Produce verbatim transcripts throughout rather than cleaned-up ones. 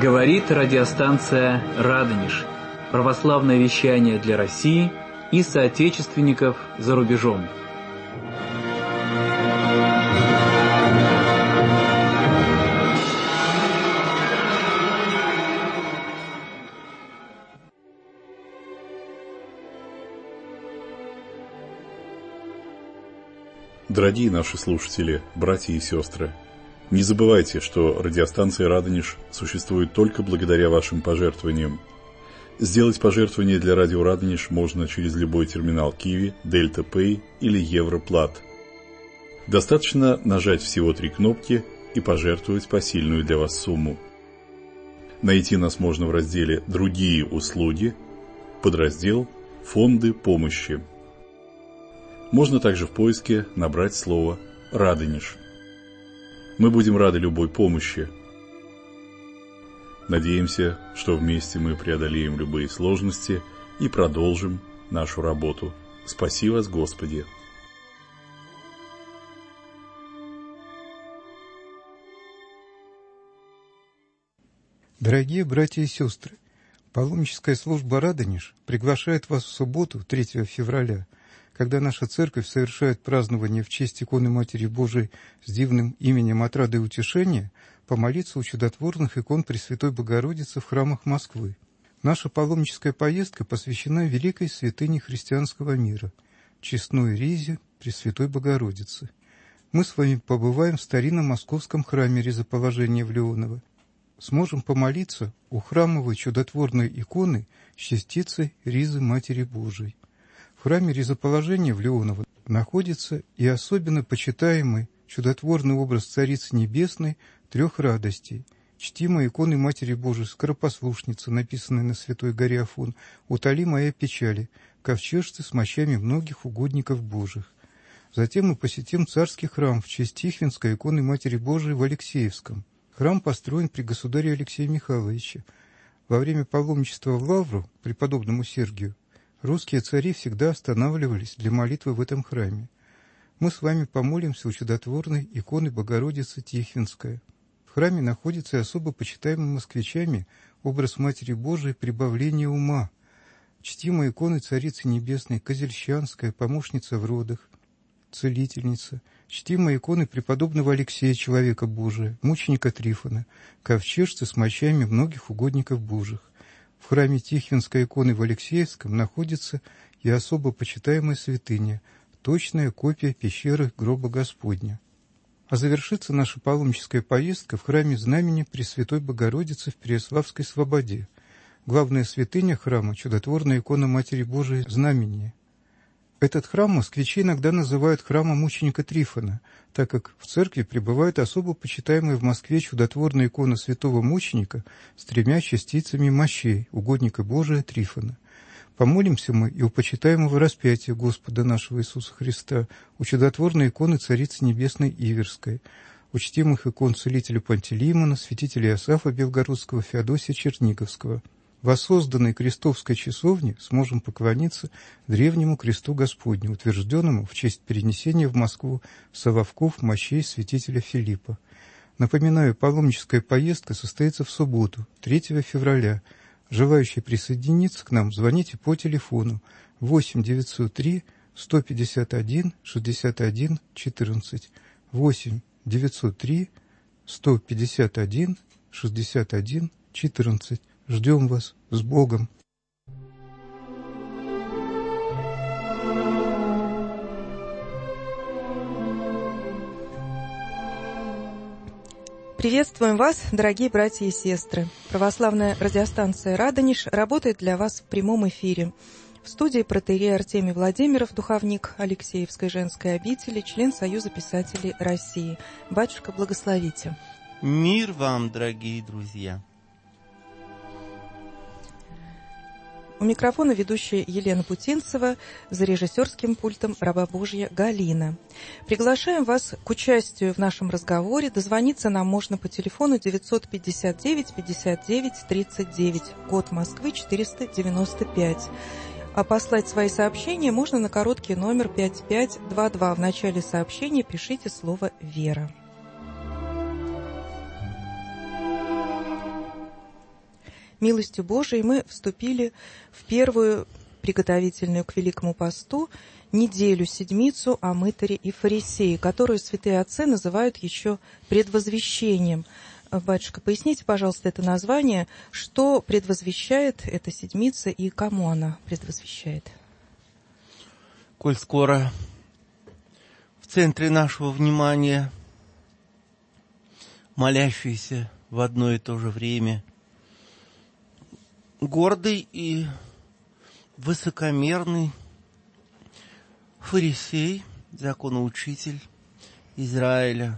Говорит радиостанция «Радонеж». Православное вещание для России и соотечественников за рубежом. Дорогие наши слушатели, братья и сестры, не забывайте, что радиостанция «Радонеж» существует только благодаря вашим пожертвованиям. Сделать пожертвование для радио «Радонеж» можно через любой терминал Киви, Дельта Пэй или Европлат. Достаточно нажать всего три кнопки и пожертвовать посильную для вас сумму. Найти нас можно в разделе «Другие услуги», подраздел «Фонды помощи». Можно также в поиске набрать слово «Радонеж». Мы будем рады любой помощи. Надеемся, что вместе мы преодолеем любые сложности и продолжим нашу работу. Спаси вас, Господи! Дорогие братья и сестры, паломническая служба «Радонеж» приглашает вас в субботу, третьего февраля, когда наша церковь совершает празднование в честь иконы Матери Божией с дивным именем Отрады и Утешения, помолиться у чудотворных икон Пресвятой Богородицы в храмах Москвы. Наша паломническая поездка посвящена великой святыне христианского мира – честной ризе Пресвятой Богородицы. Мы с вами побываем в старинном московском храме Ризоположения в Леоново. Сможем помолиться у храмовой чудотворной иконы с частицей ризы Матери Божией. В храме Ризоположения в Леоново находится и особенно почитаемый чудотворный образ Царицы Небесной трех радостей, чтимой иконы Матери Божией Скоропослушницы, написанной на Святой горе Афон, «Утоли моя печали, ковчежцы с мощами многих угодников Божьих». Затем мы посетим царский храм в честь Тихвинской иконы Матери Божией в Алексеевском. Храм построен при государе Алексее Михайловиче. Во время паломничества в Лавру преподобному Сергию русские цари всегда останавливались для молитвы в этом храме. Мы с вами помолимся у чудотворной иконы Богородицы Тихвинская. В храме находится и особо почитаемый москвичами образ Матери Божией прибавления ума, чтимая иконы Царицы Небесной Козельщанская, помощница в родах, целительница, чтимая иконы преподобного Алексея, человека Божия, мученика Трифона, ковчежцы с мощами многих угодников Божьих. В храме Тихвинской иконы в Алексеевском находится и особо почитаемая святыня, точная копия пещеры гроба Господня. А завершится наша паломническая поездка в храме Знамени Пресвятой Богородицы в Переяславской Слободе. Главная святыня храма – чудотворная икона Матери Божией Знамения. Этот храм москвичи иногда называют храмом мученика Трифона, так как в церкви пребывает особо почитаемая в Москве чудотворная икона святого мученика с тремя частицами мощей, угодника Божия Трифона. Помолимся мы и у почитаемого распятия Господа нашего Иисуса Христа, у чудотворной иконы Царицы Небесной Иверской, у чтимых икон целителя Пантелеймона, святителя Иосафа Белгородского, Феодосия Черниговского. В воссозданной крестовской часовне сможем поклониться древнему кресту Господню, утвержденному в честь перенесения в Москву Соловков мощей святителя Филиппа. Напоминаю, паломническая поездка состоится в субботу, третьего февраля. Желающие присоединиться к нам, звоните по телефону восемь девятьсот три сто пятьдесят один шестьдесят один четырнадцать, восемь девятьсот три сто пятьдесят один шестьдесят один четырнадцать. Ждем вас. С Богом! Приветствуем вас, дорогие братья и сестры. Православная радиостанция «Радонеж» работает для вас в прямом эфире. В студии протоиерей Артемий Владимиров, духовник Алексеевской женской обители, член Союза писателей России. Батюшка, благословите. Мир вам, дорогие друзья. У микрофона ведущая Елена Путинцева, за режиссерским пультом раба Божья Галина. Приглашаем вас к участию в нашем разговоре. Дозвониться нам можно по телефону девятьсот пятьдесят девять пятьдесят девять тридцать девять, код Москвы четыреста девяносто пять. А послать свои сообщения можно на короткий номер пять пять два два. В начале сообщения пишите слово «Вера». милостью Божией мы вступили в первую приготовительную к Великому посту неделю, седмицу о мытаре и фарисее, которую святые отцы называют еще предвозвещением. Батюшка, поясните, пожалуйста, это название, что предвозвещает эта седмица и кому она предвозвещает? Коль скоро в центре нашего внимания молящийся в одно и то же время гордый и высокомерный фарисей, законоучитель Израиля,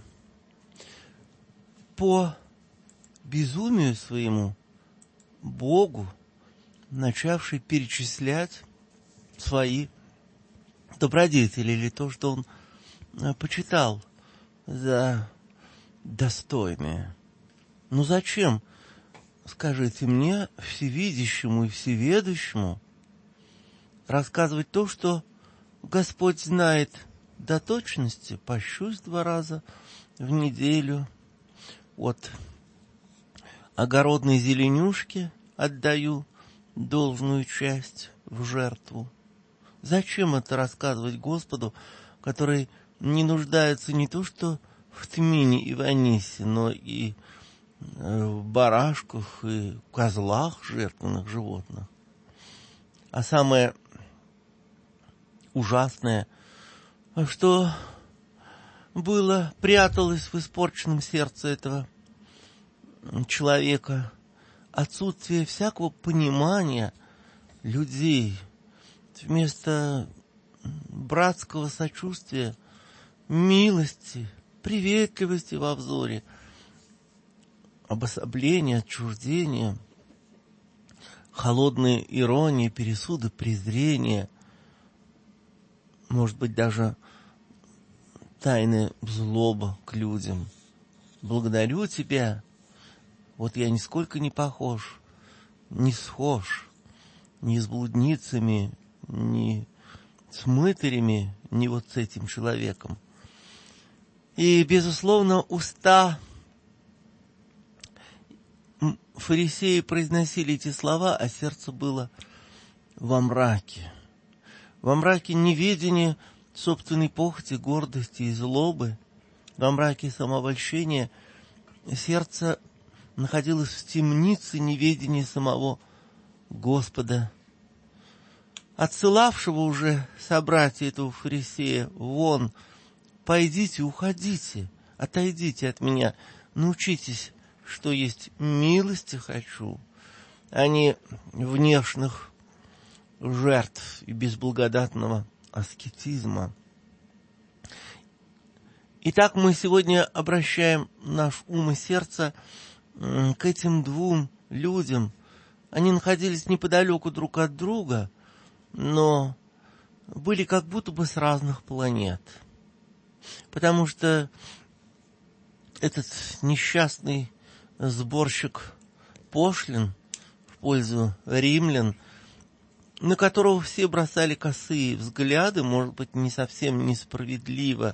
по безумию своему Богу, начавший перечислять свои добродетели или то, что он почитал за достойное. Ну зачем, скажите мне, всевидящему и всеведущему, рассказывать то, что Господь знает до точности? Пощусь два раза в неделю, от огородной зеленюшки отдаю должную часть в жертву. Зачем это рассказывать Господу, который не нуждается не то что в тмине и в анисе, но и в барашках и козлах жертвенных животных? А самое ужасное, что было, пряталось в испорченном сердце этого человека, отсутствие всякого понимания людей. Вместо братского сочувствия, милости, приветливости во взоре, обособления, отчуждения, холодные иронии, пересуды, презрения, может быть, даже тайная злоба к людям. Благодарю тебя, вот я нисколько не похож, не схож ни с блудницами, ни с мытарями, ни вот с этим человеком. И, безусловно, уста фарисеи произносили эти слова, а сердце было во мраке. Во мраке неведения собственной похоти, гордости и злобы, во мраке самообольщения сердце находилось в темнице неведения самого Господа, отсылавшего уже собратья этого фарисея вон: пойдите, уходите, отойдите от меня, научитесь, что есть милости хочу, а не внешних жертв и безблагодатного аскетизма. Итак, мы сегодня обращаем наш ум и сердце к этим двум людям. Они находились неподалеку друг от друга, но были как будто бы с разных планет. Потому что этот несчастный сборщик пошлин в пользу римлян, на которого все бросали косые взгляды, может быть, не совсем несправедливо,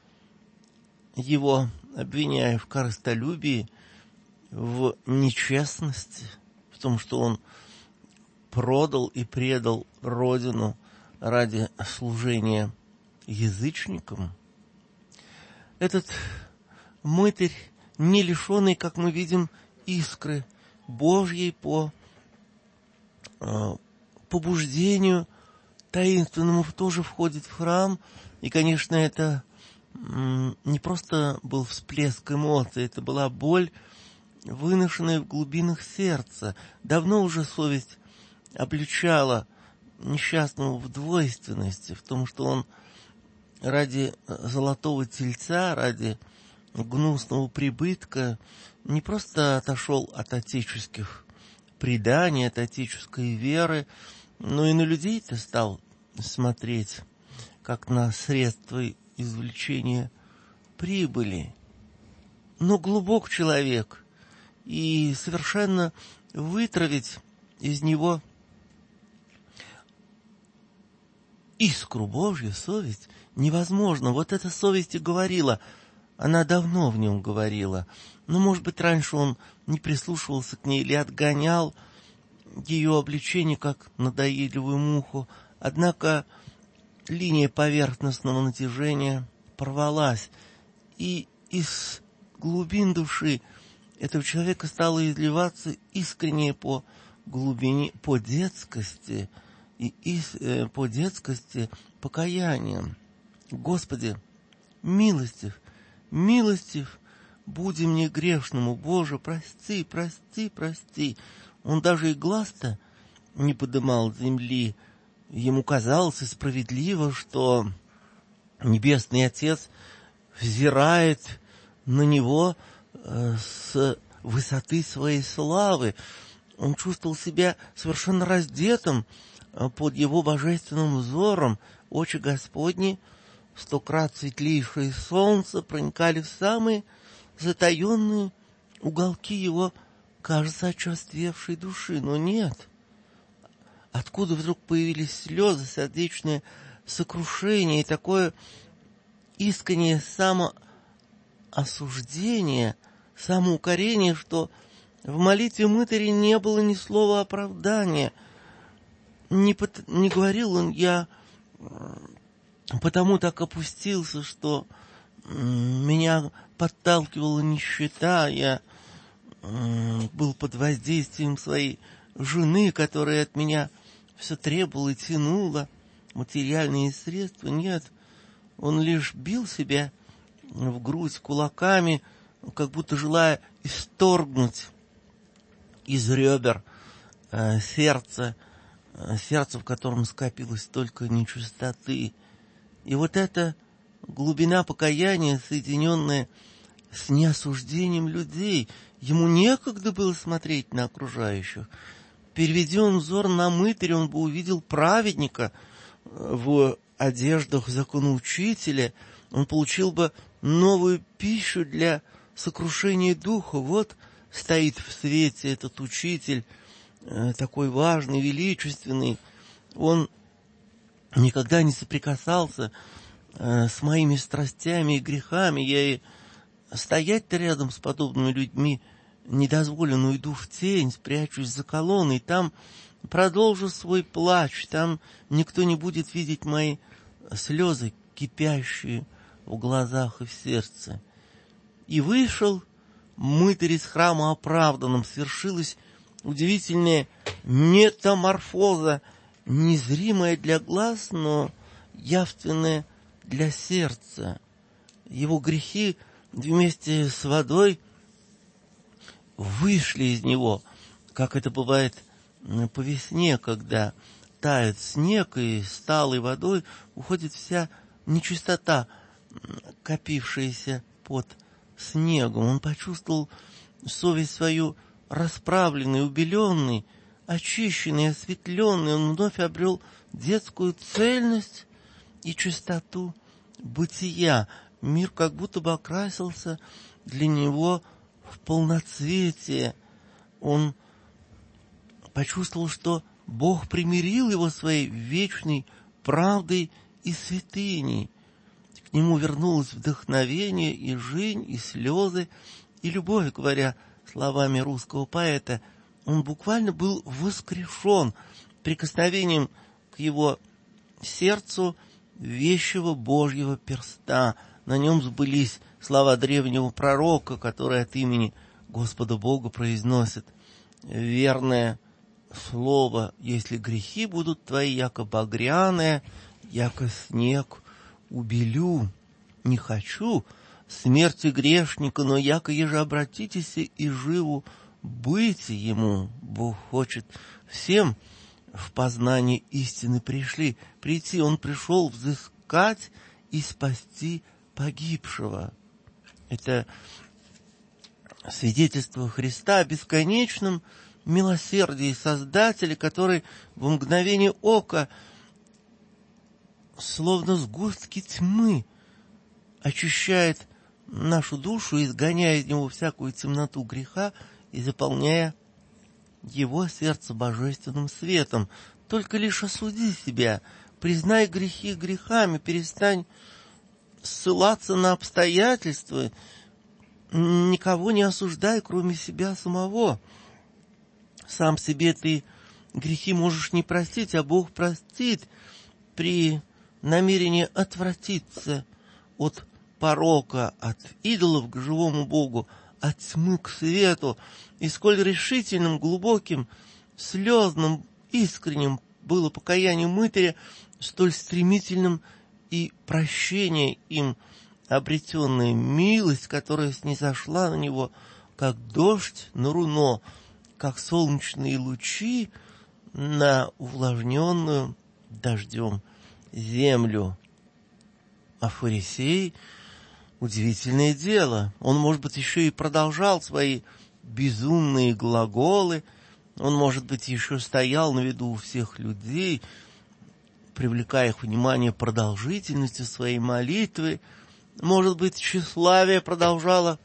его обвиняя в корыстолюбии, в нечестности, в том, что он продал и предал родину ради служения язычникам. Этот мытарь, не лишенный, как мы видим, искры Божьей по э, побуждению таинственному, тоже входит в храм. И, конечно, это м, не просто был всплеск эмоций, это была боль, выношенная в глубинах сердца. Давно уже совесть обличала несчастного в двойственности, в том, что он ради золотого тельца, ради гнусного прибытка не просто отошел от отеческих преданий, от отеческой веры, но и на людей-то стал смотреть как на средства извлечения прибыли. Но глубок человек, и совершенно вытравить из него искру Божью, совесть, невозможно. Вот эта совесть и говорила, она давно в нем говорила. Но, может быть, раньше он не прислушивался к ней или отгонял ее обличение, как надоедливую муху, однако линия поверхностного натяжения порвалась, и из глубин души этого человека стало изливаться искреннее по глубине, по детскости, и, и э, по детскости покаянием. Господи, милостив, милостив, буди мне грешному, Боже, прости, прости, прости. Он даже и глаз-то не подымал с земли. Ему казалось справедливо, что Небесный Отец взирает на него э, с высоты своей славы. Он чувствовал себя совершенно раздетым э, под его божественным взором. Очи Господни, сто крат светлейшее солнце, проникали в самые затаенные уголки его, кажется, очерствевшей души. Но нет. Откуда вдруг появились слезы, сердечное сокрушение и такое искреннее самоосуждение, самоукорение, что в молитве мытаря не было ни слова оправдания. Не, под, не говорил он: я потому так опустился, что меня подталкивала нищета, я был под воздействием своей жены, которая от меня все требовала и тянула материальные средства. Нет, он лишь бил себя в грудь кулаками, как будто желая исторгнуть из ребер э, сердце, э, сердце, в котором скопилось столько нечистоты. И вот эта глубина покаяния, соединенная с неосуждением людей, ему некогда было смотреть на окружающих. Переведя он взор на мытаря, он бы увидел праведника в одеждах законоучителя, он получил бы новую пищу для сокрушения духа. Вот стоит в свете этот учитель, такой важный, величественный. Он никогда не соприкасался с моими страстями и грехами. Я и стоять-то рядом с подобными людьми не дозволен, уйду в тень, спрячусь за колонной, там продолжу свой плач, там никто не будет видеть мои слезы, кипящие в глазах и в сердце. И вышел мытарь из храма оправданным, свершилась удивительная метаморфоза, незримая для глаз, но явственная для сердца. Его грехи вместе с водой вышли из него, как это бывает по весне, когда тает снег, и с талой водой уходит вся нечистота, копившаяся под снегом. Он почувствовал совесть свою расправленной, убеленной, очищенной, осветленной. Он вновь обрел детскую цельность и чистоту бытия. Мир как будто бы окрасился для него в полноцветие. Он почувствовал, что Бог примирил его своей вечной правдой и святыней. К нему вернулось вдохновение и жизнь, и слезы, и любовь, говоря словами русского поэта. Он буквально был воскрешен прикосновением к его сердцу вещего Божьего перста. На нем сбылись слова древнего пророка, который от имени Господа Бога произносит: «Верное слово, если грехи будут твои, яко багряное, яко снег убелю. Не хочу смерти грешника, но яко еже обратитесь и живу быть ему». Бог хочет всем в познание истины пришли, прийти. Он пришел взыскать и спасти погибшего. Это свидетельство Христа о бесконечном милосердии Создателя, который в мгновение ока, словно сгустки тьмы, очищает нашу душу, изгоняя из него всякую темноту греха и заполняя его сердце божественным светом. Только лишь осуди себя, признай грехи грехами, перестань ссылаться на обстоятельства, никого не осуждай, кроме себя самого. Сам себе ты грехи можешь не простить, а Бог простит при намерении отвратиться от порока, от идолов к живому Богу, от тьмы к свету. И сколь решительным, глубоким, слезным, искренним было покаяние мытаря, столь стремительным и прощение им, обретенная милость, которая снизошла на него, как дождь на руно, как солнечные лучи на увлажненную дождем землю. А фарисей — удивительное дело. Он, может быть, еще и продолжал свои безумные глаголы, он, может быть, еще стоял на виду у всех людей, привлекая их внимание продолжительностью своей молитвы. Может быть, тщеславие продолжало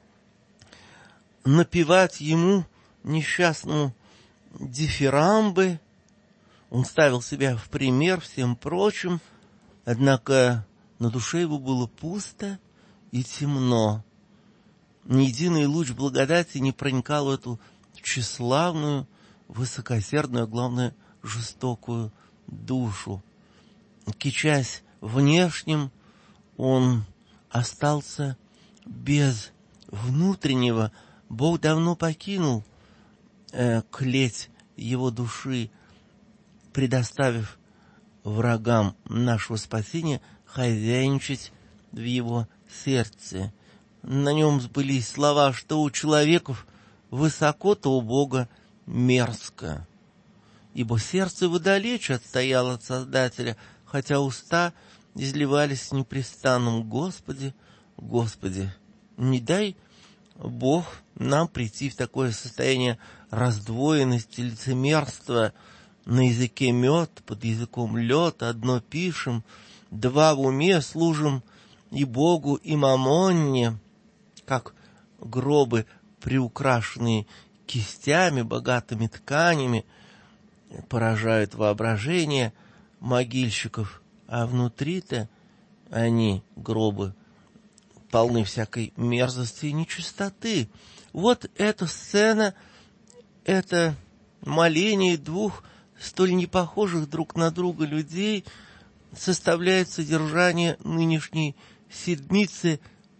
напевать ему, несчастному, дифирамбы. Он ставил себя в пример всем прочим, однако на душе его было пусто и темно. Ни единый луч благодати не проникал в эту тщеславную, высокосердную, а главное, жестокую душу. Кичась внешним, он остался без внутреннего. Бог давно покинул э, клеть его души, предоставив врагам нашего спасения хозяйничать в его сердце. На нем сбылись слова, что у человеков высоко, то у Бога мерзко. Ибо сердце вдалечь отстояло от Создателя, хотя уста изливались с непрестанным: «Господи, Господи». Не дай Бог нам прийти в такое состояние раздвоенности, лицемерства. На языке мед, под языком лед, одно пишем, два в уме, служим и Богу, и мамонне, как гробы, приукрашенные кистями, богатыми тканями, поражают воображение могильщиков, а внутри-то они, гробы, полны всякой мерзости и нечистоты. Вот эта сцена, это моление двух столь непохожих друг на друга людей составляет содержание нынешней седмицы,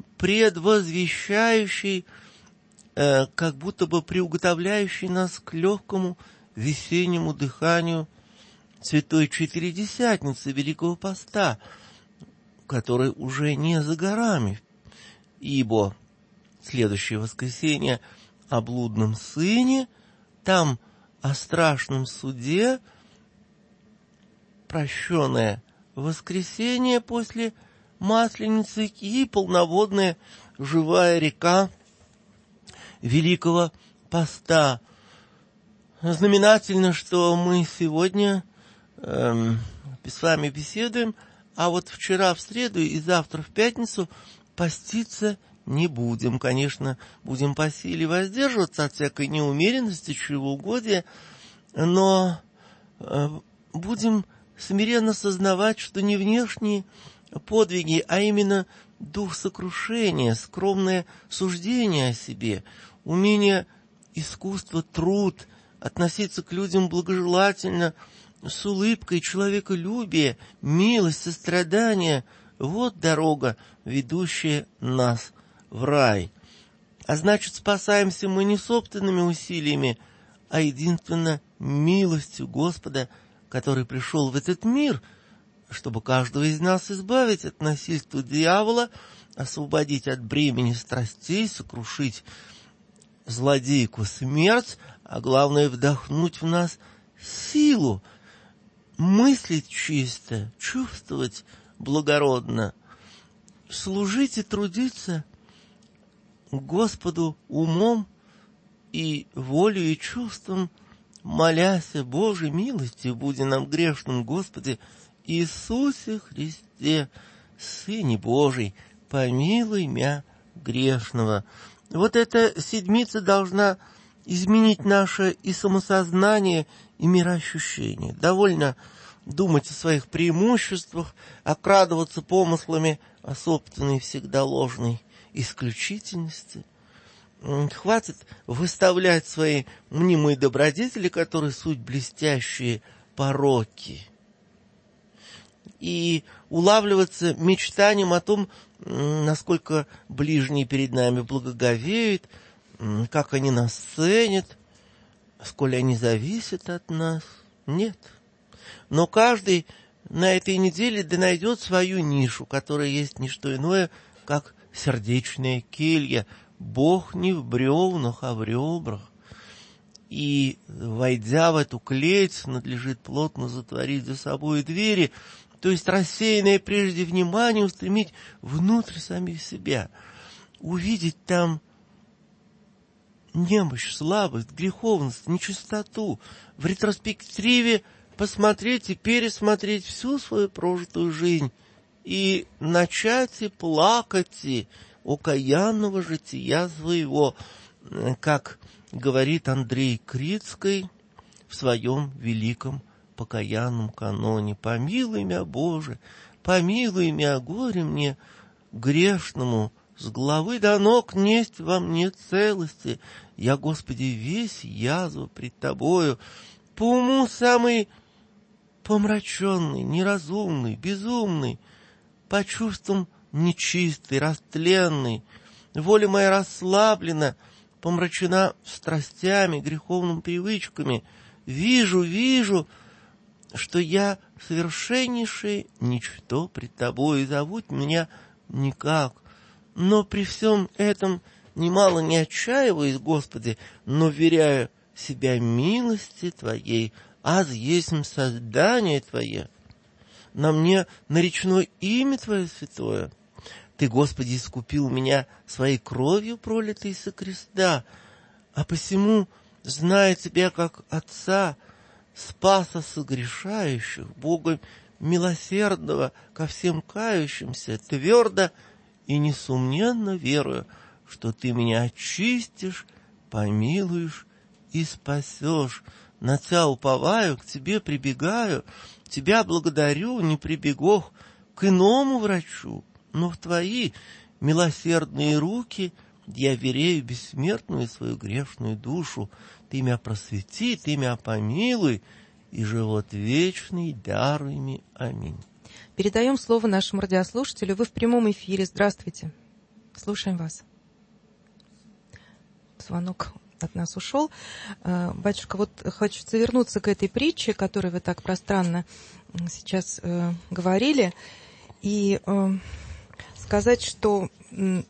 предвозвещающей, э, как будто бы приуготовляющей нас к легкому весеннему дыханию Святой Четыредесятницы Великого Поста, который уже не за горами, ибо следующее воскресенье о блудном сыне, там о страшном суде, прощенное воскресенье после Масленицы и полноводная живая река Великого Поста. Знаменательно, что мы сегодня эм, с вами беседуем, а вот вчера в среду и завтра в пятницу поститься не будем. Конечно, будем по силе воздерживаться от всякой неумеренности, чревоугодия, но э, будем смиренно сознавать, что не внешние подвиги, а именно дух сокрушения, скромное суждение о себе, умение, искусство, труд, относиться к людям благожелательно, с улыбкой, человеколюбие, милость, сострадание — вот дорога, ведущая нас в рай. А значит, спасаемся мы не собственными усилиями, а единственно милостью Господа, который пришел в этот мир, чтобы каждого из нас избавить от насильства дьявола, освободить от бремени страстей, сокрушить злодейку смерть, а главное — вдохнуть в нас силу, мыслить чисто, чувствовать благородно, служить и трудиться Господу умом и волей и чувством, молясь о Божьей милости, буди нам грешным, Господи Иисусе Христе, Сыне Божий, помилуй мя грешного. Вот эта седмица должна изменить наше и самосознание, и мироощущение. Довольно думать о своих преимуществах, окрадываться помыслами о собственной всегда ложной исключительности. хватит выставлять свои мнимые добродетели, которые суть блестящие пороки, и улавливаться мечтанием о том, насколько ближние перед нами благоговеют, как они нас ценят, сколь они зависят от нас. Нет. Но каждый на этой неделе да найдет свою нишу, которая есть не что иное, как сердечная келья. Бог не в бревнах, а в ребрах. И, войдя в эту клеть, надлежит плотно затворить за собой двери, то есть рассеянное прежде внимание устремить внутрь самих себя, увидеть там немощь, слабость, греховность, нечистоту, в ретроспективе посмотреть и пересмотреть всю свою прожитую жизнь и начать и плакать и окаянного жития своего, как говорит Андрей Крицкий в своем великом покаянном каноне: «Помилуй мя, Боже, помилуй мя, горе мне, грешному, с головы до ног несть во мне целости. Я, Господи, весь язва пред Тобою, по уму самый помраченный, неразумный, безумный, по чувствам нечистый, растленный, воля моя расслаблена, помрачена страстями, греховными привычками. Вижу, вижу, что я совершеннейшее ничто пред Тобой, и зовут меня никак. Но при всем этом немало не отчаиваюсь, Господи, но вверяю себя милости Твоей, аз есмь создание Твое. На мне наречено имя Твое святое. Ты, Господи, искупил меня своей кровью, пролитой со креста, а посему, зная Тебя как Отца, Спаса согрешающих, Бога милосердного ко всем кающимся, твердо и несомненно верую, что Ты меня очистишь, помилуешь и спасешь. На Тебя уповаю, к Тебе прибегаю, Тебя благодарю, не прибегох к иному врачу, но в Твои милосердные руки я верею бессмертную свою грешную душу. Ты меня просвети, Ты меня помилуй, и живот вечный даруй мне. Аминь. Передаем слово нашему радиослушателю. Вы в прямом эфире. Здравствуйте. Слушаем вас. Звонок от нас ушел. Батюшка, вот хочется вернуться к этой притче, которой вы так пространно сейчас э, говорили, и э, сказать, что э,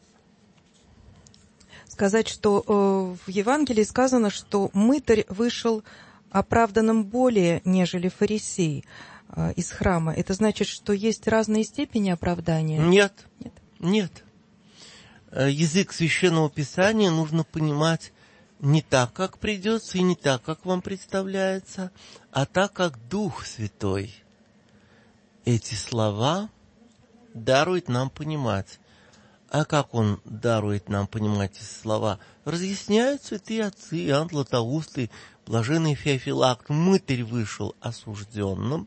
сказать, что э, в Евангелии сказано, что мытарь вышел оправданным более, нежели фарисей э, из храма. Это значит, что есть разные степени оправдания? Нет, нет, нет. Язык Священного Писания нужно понимать не так, как придется, и не так, как вам представляется, а так, как Дух Святой эти слова дарует нам понимать. А как Он дарует нам понимать эти слова? Разъясняют святые отцы, Иоанн Златоустый, блаженный Феофилакт. Мытарь вышел осужденным,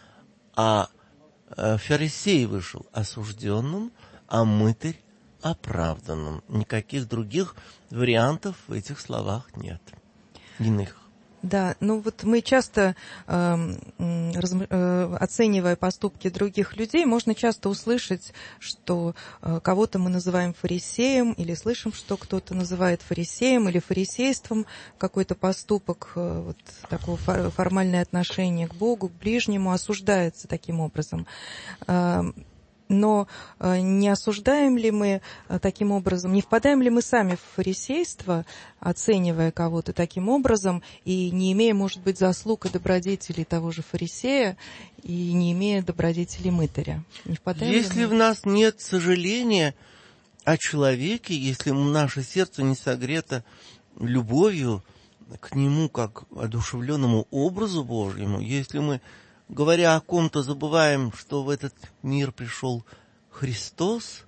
а фарисей вышел осужденным, а мытарь оправданным. Никаких других вариантов в этих словах нет. Иных. Да, ну вот мы часто, э, раз, э, оценивая поступки других людей, можно часто услышать, что э, кого-то мы называем фарисеем, или слышим, что кто-то называет фарисеем или фарисейством, какой-то поступок, э, вот такое фор- формальное отношение к Богу, к ближнему осуждается таким образом. Э, Но не осуждаем ли мы таким образом, не впадаем ли мы сами в фарисейство, оценивая кого-то таким образом, и не имея, может быть, заслуг и добродетелей того же фарисея, и не имея добродетелей мытаря? Не впадаем если ли мы? В нас нет сожаления о человеке, если наше сердце не согрето любовью к нему, как одушевленному образу Божьему, если мы, говоря о ком-то, забываем, что в этот мир пришел Христос,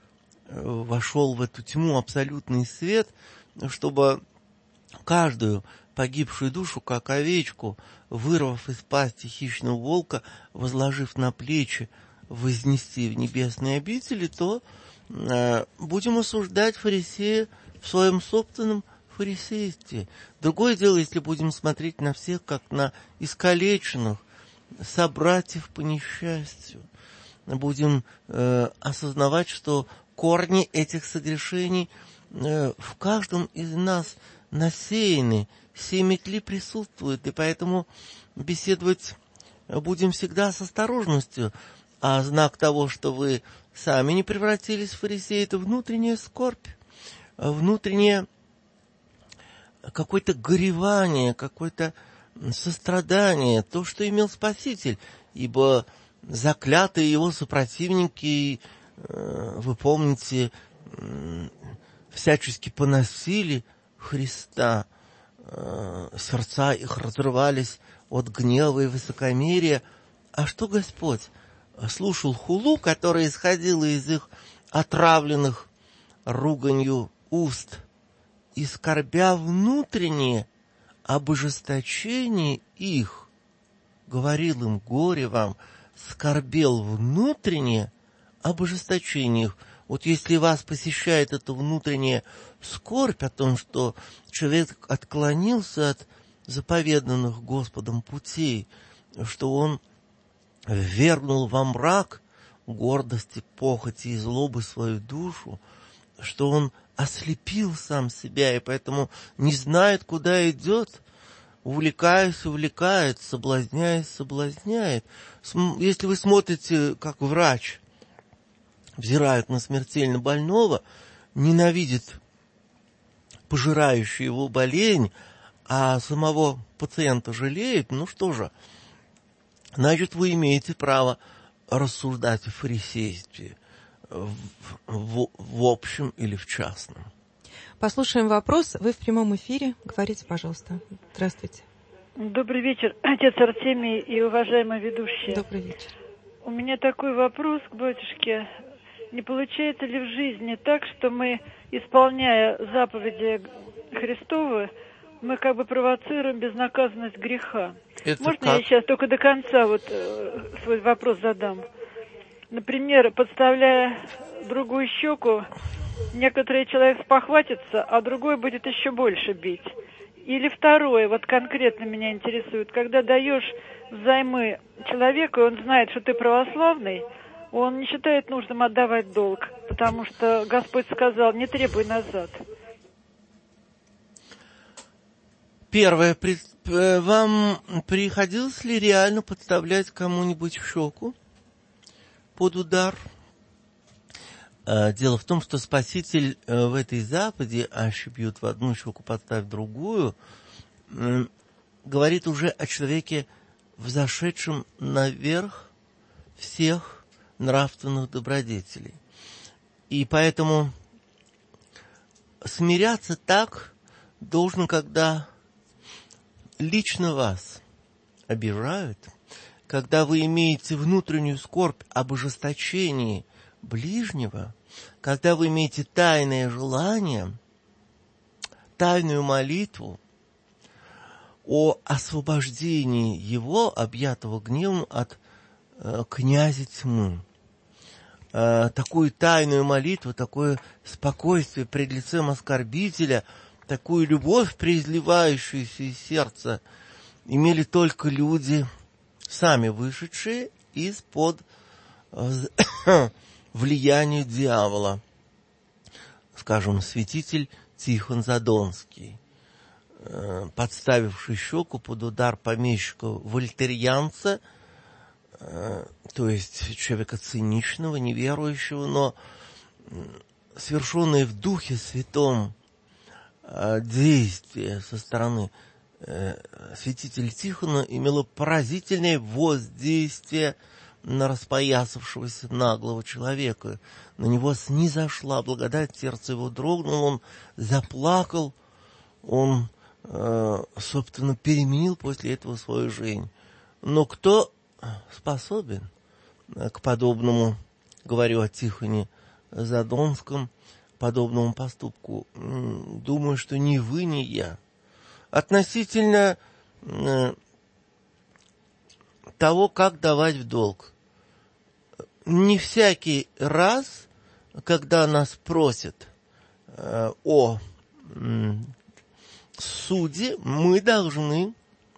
вошел в эту тьму абсолютный свет, чтобы каждую погибшую душу, как овечку, вырвав из пасти хищного волка, возложив на плечи, вознести в небесные обители, то э, будем осуждать фарисея в в своем собственном фарисействе. Другое дело, если будем смотреть на всех, как на искалеченных собратьев по несчастью. Будем э, осознавать, что корни этих согрешений э, в каждом из нас насеяны, семя тли присутствует, и поэтому беседовать будем всегда с осторожностью. А знак того, что вы сами не превратились в фарисея, это внутренняя скорбь, внутреннее какое-то горевание, какое-то сострадание, то, что имел Спаситель, ибо заклятые его сопротивники, вы помните, всячески поносили Христа, сердца их разрывались от гнева и высокомерия. А что Господь? Слушал хулу, которая исходила из их отравленных руганью уст, и, скорбя внутренне об ожесточении их, говорил им: горе вам, скорбел внутренне об ожесточении их. Вот если вас посещает эта внутренняя скорбь о том, что человек отклонился от заповеданных Господом путей, что он ввергнул во мрак гордости, похоти и злобы свою душу, что он ослепил сам себя и поэтому не знает, куда идет, увлекаясь, увлекает, соблазняясь, соблазняет. Если вы смотрите, как врач взирает на смертельно больного, ненавидит пожирающую его болезнь, а самого пациента жалеет, ну что же, значит, вы имеете право рассуждать о фарисействе в, в, в общем или в частном. Послушаем вопрос. Вы в прямом эфире. Говорите, пожалуйста. Здравствуйте. Добрый вечер, отец Артемий и уважаемые ведущие. Добрый вечер. У меня такой вопрос к батюшке. Не получается ли в жизни так, что мы, исполняя заповеди Христовы, мы как бы провоцируем безнаказанность греха? Это Можно как? я сейчас только до конца вот э, свой вопрос задам? Например, подставляя другую щеку, некоторый человек спохватится, а другой будет еще больше бить. Или второе, вот конкретно меня интересует, когда даешь взаймы человеку, и он знает, что ты православный, он не считает нужным отдавать долг, потому что Господь сказал: не требуй назад. Первое. Вам приходилось ли реально подставлять кому-нибудь в щеку под удар? Дело в том, что Спаситель в этой заповеди, аще бьют в одну щеку, подставь в другую, говорит уже о человеке, взошедшем наверх всех нравственных добродетелей. И поэтому смиряться так должен, когда лично вас обижают, когда вы имеете внутреннюю скорбь об ожесточении ближнего, когда вы имеете тайное желание, тайную молитву о освобождении его, объятого гневом, от э, князя тьмы. Э, такую тайную молитву, такое спокойствие пред лицем оскорбителя, такую любовь, преизливающуюся из сердца, имели только люди, сами вышедшие из-под э, влиянию дьявола. Скажем, святитель Тихон Задонский, э, подставивший щеку под удар помещика-вольтерьянца, э, то есть человека циничного, неверующего, но совершенное в Духе Святом э, действие со стороны э, святителя Тихона имело поразительное воздействие на распоясавшегося наглого человека. На него снизошла благодать, сердце его дрогнуло, он заплакал, он, э, собственно, переменил после этого свою жизнь. Но кто способен к подобному, говорю о Тихоне Задонском, подобному поступку? Думаю, что ни вы, ни я. Относительно э, того, как давать в долг. Не всякий раз, когда нас просят э, о суде мы должны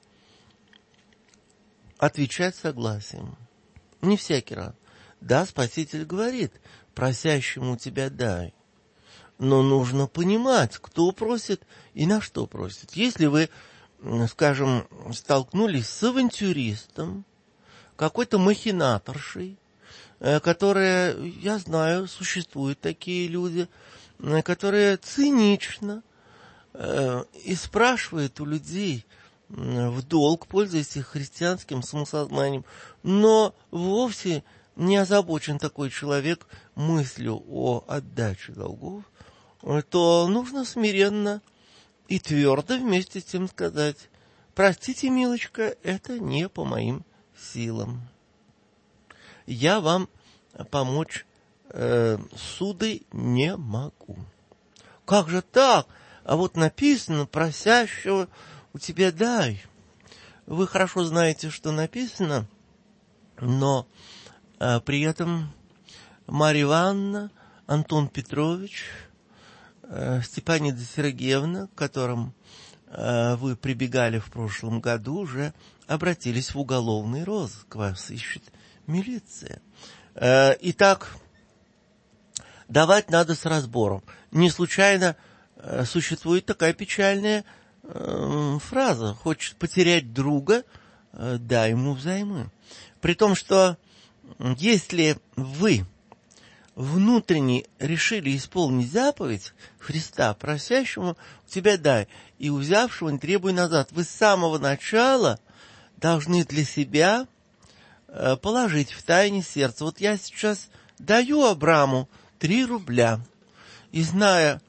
отвечать согласием. Не всякий раз. Да, Спаситель говорит, просящему тебя дай. Но нужно понимать, кто просит и на что просит. Если вы, скажем, столкнулись с авантюристом, какой-то махинаторшей, которая, я знаю, существуют такие люди, которые цинично и спрашивают у людей в долг, пользуясь их христианским самосознанием, но вовсе не озабочен такой человек мыслью о отдаче долгов, то нужно смиренно и твердо вместе с тем сказать: простите, милочка, это не по моим силам. Я вам помочь, э, сударь, не могу. Как же так? А вот написано, просящего у тебя дай. Вы хорошо знаете, что написано, но а, при этом Марья Ивановна, Антон Петрович, а, Степанида Сергеевна, к которым а, вы прибегали в прошлом году, уже обратились в уголовный розыск. Вас ищет милиция. А, итак, давать надо с разбором. Не случайно а, существует такая печальная фраза: хочет потерять друга, дай ему взаймы. При том, что если вы внутренне решили исполнить заповедь Христа, просящему у тебя дай, и у взявшего не требуй назад, вы с самого начала должны для себя положить в тайне сердца: вот я сейчас даю Абраму три рубля, и зная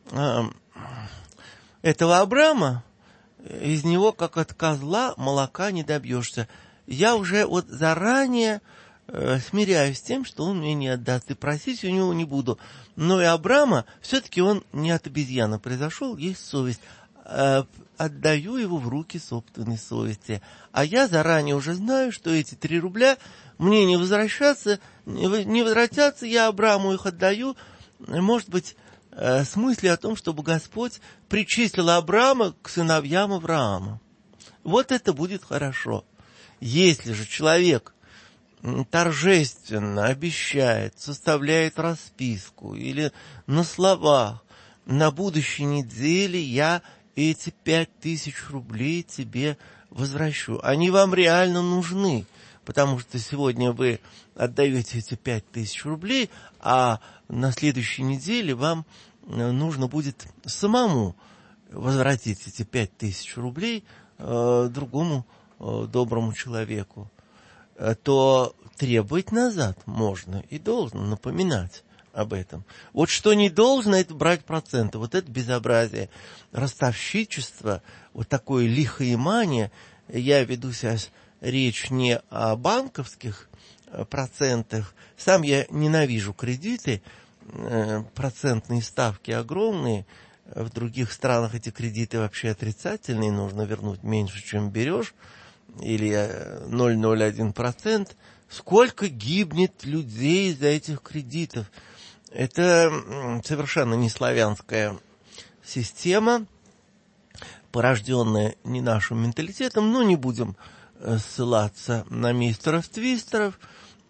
этого Абрама, из него, как от козла, молока не добьешься. Я уже вот заранее э, смиряюсь с тем, что он мне не отдаст, и просить у него не буду. Но и Абрама, все-таки он не от обезьяны произошел, есть совесть. Э, отдаю его в руки собственной совести. А я заранее уже знаю, что эти три рубля мне не возвращаться, не возвратятся, я Абраму их отдаю, может быть, с мыслью о том, чтобы Господь причислил Авраама к сыновьям Авраама. Вот это будет хорошо. Если же человек торжественно обещает, составляет расписку или на словах: на будущей неделе я эти пять тысяч рублей тебе возвращу, они вам реально нужны, потому что сегодня вы отдаете эти пять тысяч рублей, а на следующей неделе вам нужно будет самому возвратить эти пять тысяч рублей э, другому э, доброму человеку, э, то требовать назад можно и должно, напоминать об этом. Вот что не должно, это брать проценты. Вот это безобразие, ростовщичество, вот такое лихоимание. Я веду сейчас речь не о банковских процентах. Сам я ненавижу кредиты, процентные ставки огромные. В других странах эти кредиты вообще отрицательные, нужно вернуть меньше, чем берешь, или ноль целых ноль один процента. Сколько гибнет людей из-за этих кредитов? Это совершенно не славянская система, порожденная не нашим менталитетом, но не будем ссылаться на мистеров-твистеров.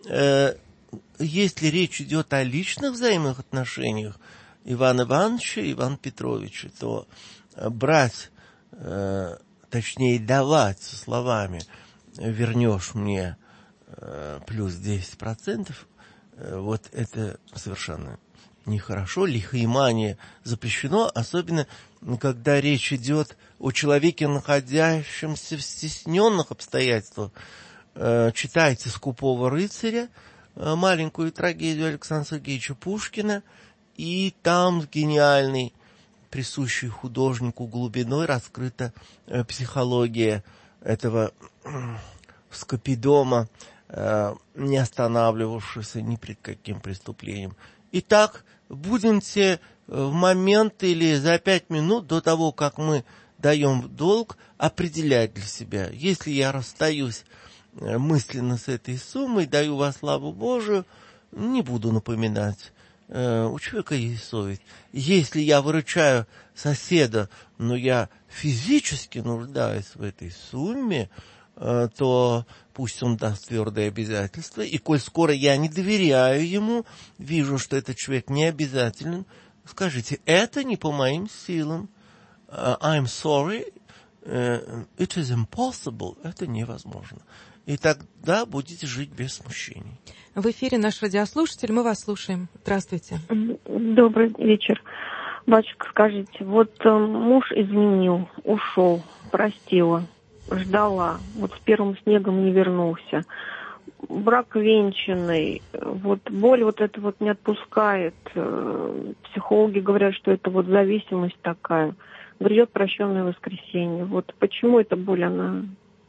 Если речь идет о личных взаимных отношениях Ивана Ивановича и Ивана Петровича, то брать, точнее давать со словами: вернешь мне плюс десять процентов, вот это совершенно нехорошо. Лихоимание запрещено, особенно когда речь идет о человеке, находящемся в стесненных обстоятельствах. Читайте «Скупого рыцаря», маленькую трагедию Александра Сергеевича Пушкина, и там с гениальной, присущей художнику глубиной раскрыта психология этого скопидома, не останавливавшегося ни пред каким преступлением. Итак, будемте в момент или за пять минут до того, как мы даем долг, определять для себя: если я расстаюсь мысленно с этой суммой, даю во славу Божию, не буду напоминать. э, у человека есть совесть. Если я выручаю соседа, но я физически нуждаюсь в этой сумме, э, то пусть он даст твердое обязательство, и коль скоро я не доверяю ему, вижу, что этот человек не обязателен, скажите, это не по моим силам. Uh, I'm sorry, uh, it is impossible. Это невозможно. И тогда будете жить без смущений. В эфире наш радиослушатель, мы вас слушаем. Здравствуйте. Добрый вечер. Батюшка, скажите, вот э, муж изменил, ушел, простила, ждала, вот с первым снегом не вернулся. Брак венчанный, вот боль вот это вот не отпускает. Психологи говорят, что это вот зависимость такая. Грядет прощенное воскресенье. Вот почему эта боль, она...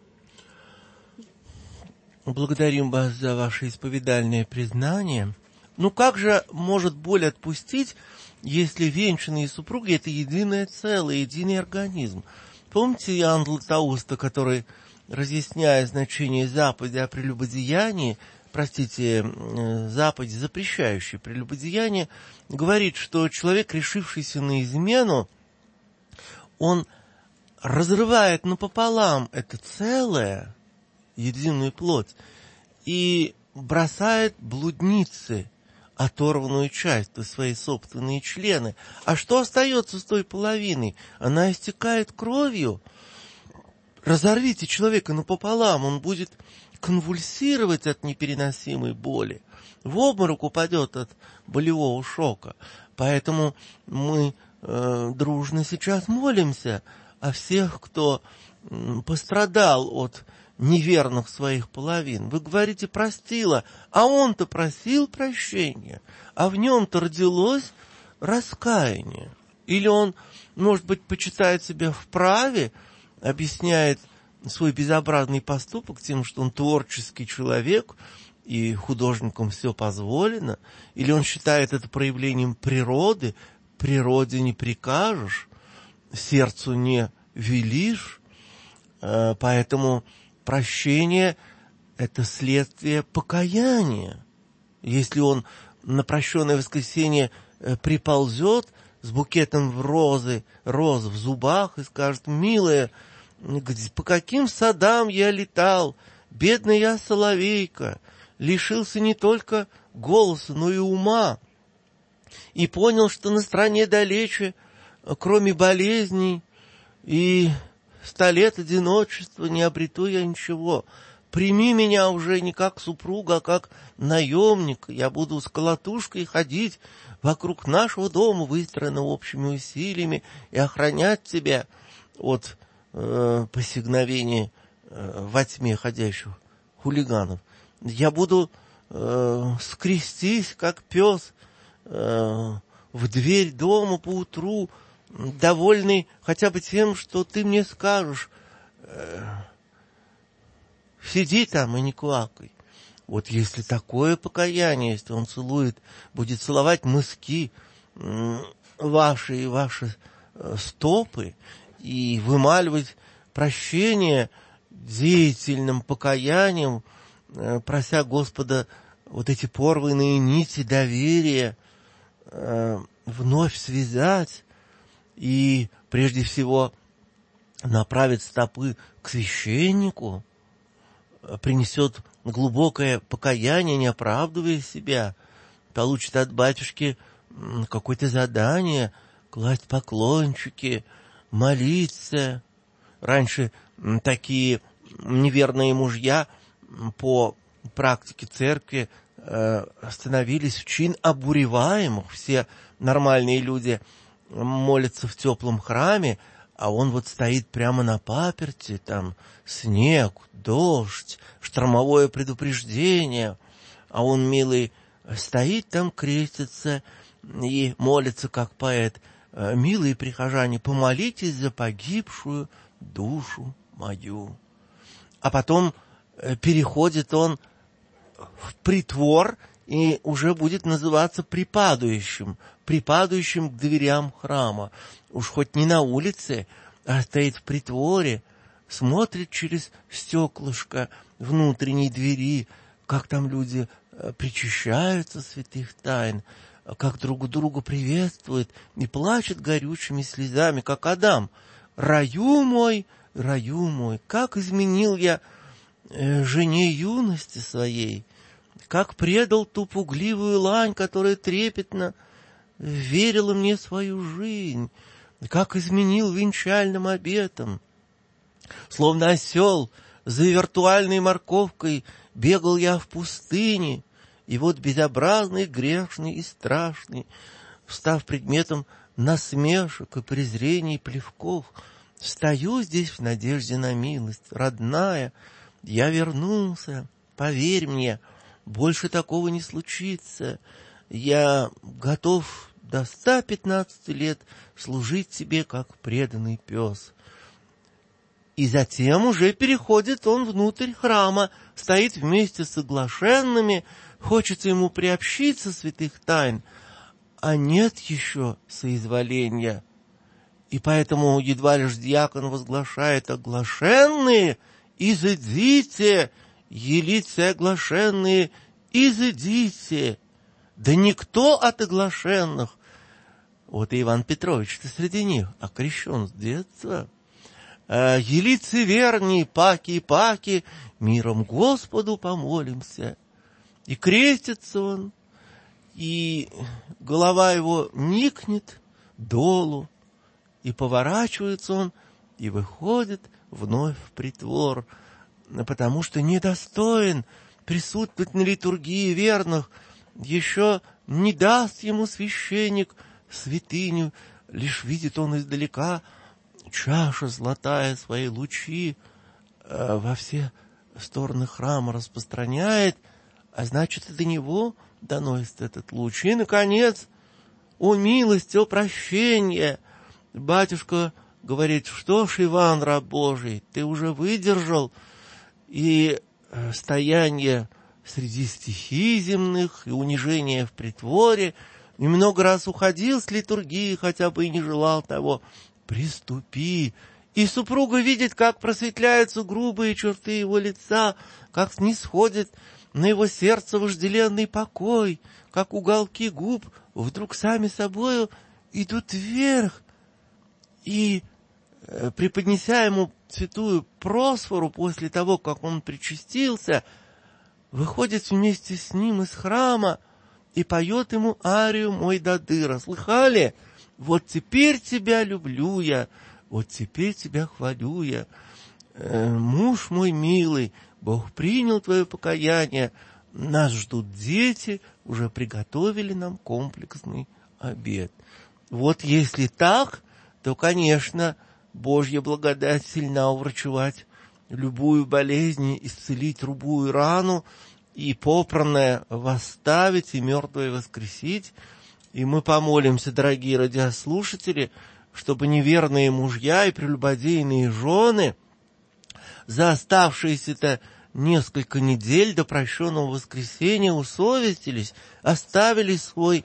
Благодарим вас за ваше исповедальное признание. Ну как же может боль отпустить, если венчанные супруги — это единое целое, единый организм? Помните Иоанна Златоуста, который, разъясняя значение заповеди о прелюбодеянии, простите, заповеди, запрещающей прелюбодеяние, говорит, что человек, решившийся на измену, он разрывает напополам это целое, единую плоть, и бросает блуднице оторванную часть, то есть свои собственные члены. А что остается с той половиной? Она истекает кровью. Разорвите человека напополам, он будет конвульсировать от непереносимой боли, в обморок упадет от болевого шока. Поэтому мы э, дружно сейчас молимся о всех, кто э, пострадал от неверных своих половин. Вы говорите, простила, а он-то просил прощения, а в нем-то родилось раскаяние. Или он, может быть, почитает себя вправе, объясняет свой безобразный поступок тем, что он творческий человек, и художникам все позволено, или он считает это проявлением природы, природе не прикажешь, сердцу не велишь, поэтому прощение — это следствие покаяния. Если он на прощенное воскресенье приползет с букетом в розы, роз в зубах и скажет: «Милая, по каким садам я летал, бедный я соловейка, лишился не только голоса, но и ума, и понял, что на стране далече, кроме болезней и ста лет одиночества, не обрету я ничего. Прими меня уже не как супруга, а как наемника. Я буду с колотушкой ходить вокруг нашего дома, выстроенного общими усилиями, и охранять тебя от э, посягновения э, во тьме ходящих хулиганов. Я буду э, скрестись, как пес, э, в дверь дома поутру, довольный хотя бы тем, что ты мне скажешь: э, сиди там и не квакай». Вот если такое покаяние, если он целует, будет целовать мыски э, ваши и ваши э, стопы и вымаливать прощение деятельным покаянием, э, прося Господа вот эти порванные нити доверия э, вновь связать, и прежде всего направит стопы к священнику, принесет глубокое покаяние, не оправдывая себя, получит от батюшки какое-то задание, класть поклончики, молиться. Раньше такие неверные мужья по практике церкви становились в чин обуреваемых. Все нормальные люди молятся в теплом храме, а он вот стоит прямо на паперти, там снег, дождь, штормовое предупреждение, а он, милый, стоит там, крестится и молится, как поэт: «Милые прихожане, помолитесь за погибшую душу мою». А потом переходит он в притвор и уже будет называться припадающим, припадающим к дверям храма. Уж хоть не на улице, а стоит в притворе, смотрит через стеклышко внутренней двери, как там люди причащаются святых тайн, как друг друга приветствуют и плачут горючими слезами, как Адам. Раю мой, раю мой, как изменил я э, жене юности своей, как предал ту пугливую лань, которая трепетно верила мне свою жизнь, как изменил венчальным обетом. Словно осел за виртуальной морковкой бегал я в пустыне, и вот безобразный, грешный и страшный, став предметом насмешек и презрений плевков, стою здесь в надежде на милость. Родная, я вернулся, поверь мне, больше такого не случится. Я готов до ста пятнадцати лет служить тебе, как преданный пес. И затем уже переходит он внутрь храма, стоит вместе с соглашенными, хочется ему приобщиться святых тайн, а нет еще соизволения. И поэтому едва лишь диакон возглашает: оглашенные, изыдите, елицы оглашенные, изыдите. Да никто от оглашенных, вот и Иван Петрович-то среди них, окрещен с детства. Елицы верни, паки и паки, миром Господу помолимся. И крестится он, и голова его никнет долу, и поворачивается он, и выходит вновь в притвор, потому что недостоин присутствовать на литургии верных, еще не даст ему священник святыню, лишь видит он издалека чаша золотая свои лучи э, во все стороны храма распространяет, а значит, и до него доносит этот луч. И, наконец, о милость, о прощение! Батюшка говорит: что ж, Иван, раб Божий, ты уже выдержал и стояние среди стихий земных, и унижение в притворе, и много раз уходил с литургии, хотя бы и не желал того. Приступи. И супруга видит, как просветляются грубые черты его лица, как снисходит на его сердце вожделенный покой, как уголки губ вдруг сами собою идут вверх. И, э, преподнеся ему святую просфору после того, как он причастился, выходит вместе с ним из храма и поет ему арию «Мой додыра». Слыхали? Вот теперь тебя люблю я, вот теперь тебя хвалю я. Э, муж мой милый, Бог принял твое покаяние, нас ждут дети, уже приготовили нам комплексный обед. Вот если так, то, конечно, Божья благодать сильна уврачевать любую болезнь, исцелить любую рану, и попранное восставить, и мертвое воскресить. И мы помолимся, дорогие радиослушатели, чтобы неверные мужья и прелюбодейные жены за оставшиеся-то несколько недель до прощенного воскресения усовестились, оставили свой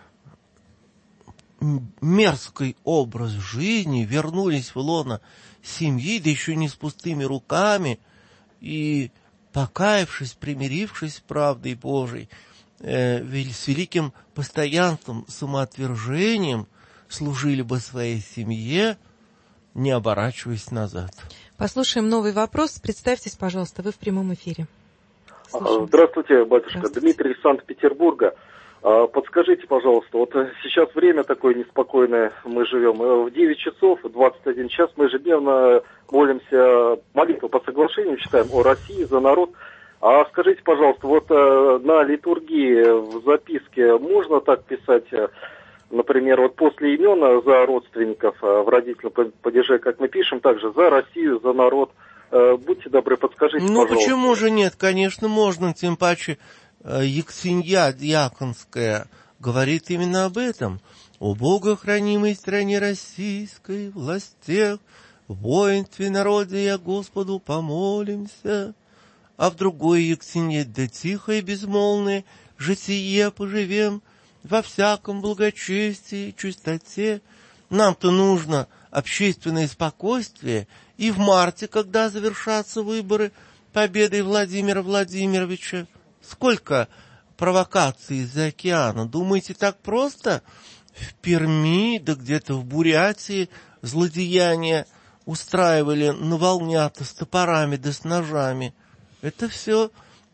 мерзкий образ жизни, вернулись в лоно семьи, да еще не с пустыми руками, и, покаявшись, примирившись с правдой Божией, э, с великим постоянством, самоотвержением, служили бы своей семье, не оборачиваясь назад. Послушаем новый вопрос. Представьтесь, пожалуйста, вы в прямом эфире. Слушаем. Здравствуйте, батюшка. Здравствуйте. Дмитрий из Санкт-Петербурга. Подскажите, пожалуйста, вот сейчас время такое неспокойное, мы живем. В девять часов, двадцать один час мы ежедневно молимся, молитву по соглашению читаем о России, за народ. А скажите, пожалуйста, вот на литургии в записке можно так писать, например, вот после имен за родственников в родительном падеже, как мы пишем, также за Россию, за народ. Будьте добры, подскажите, ну, пожалуйста. Ну, почему же нет? Конечно, можно, тем паче Ексинья Дьяконская говорит именно об этом. «О богохранимой стране российской, властях, в воинстве народе я Господу помолимся». А в другой Ексинье: «Да тихо и безмолвное житие поживем во всяком благочестии и чистоте». Нам-то нужно общественное спокойствие, и в марте, когда завершатся выборы, победой Владимира Владимировича, сколько провокации из-за океана. Думаете, так просто? В Перми, да где-то в Бурятии злодеяния устраивали на волнята с топорами да с ножами. Это все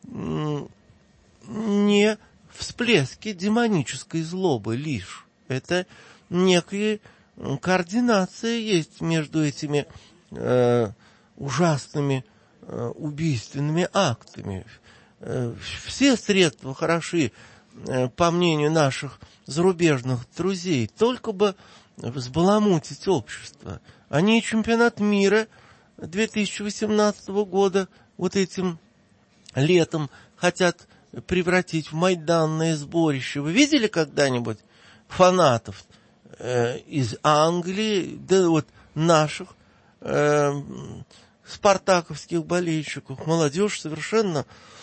не всплески демонической злобы лишь. Это некая координация есть между этими э, ужасными э, убийственными актами. Э, все средства хороши, э, по мнению наших зарубежных друзей, только бы взбаламутить общество. Они чемпионат мира две тысячи восемнадцатого года вот этим летом хотят превратить в майданное сборище. Вы видели когда-нибудь фанатов э, из Англии, да вот наших э, спартаковских болельщиков? Молодежь совершенно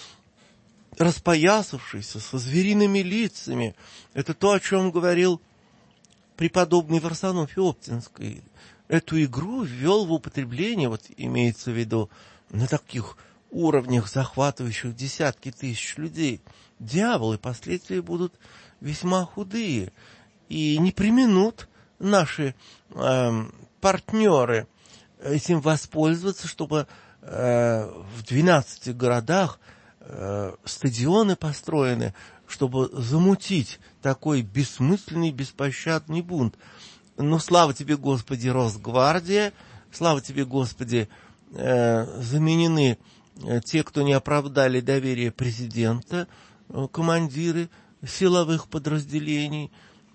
распоясавшаяся, со звериными лицами. Это то, о чем говорил преподобный Варсонофий Оптинский. Эту игру ввел в употребление, вот имеется в виду, на таких уровнях, захватывающих десятки тысяч людей, дьявол, и последствия будут весьма худые. И не преминут наши э, партнеры этим воспользоваться, чтобы э, в двенадцати городах э, стадионы построены, чтобы замутить такой бессмысленный, беспощадный бунт. Но слава тебе, Господи, Росгвардия, слава тебе, Господи, э, заменены те, кто не оправдали доверие президента, командиры силовых подразделений.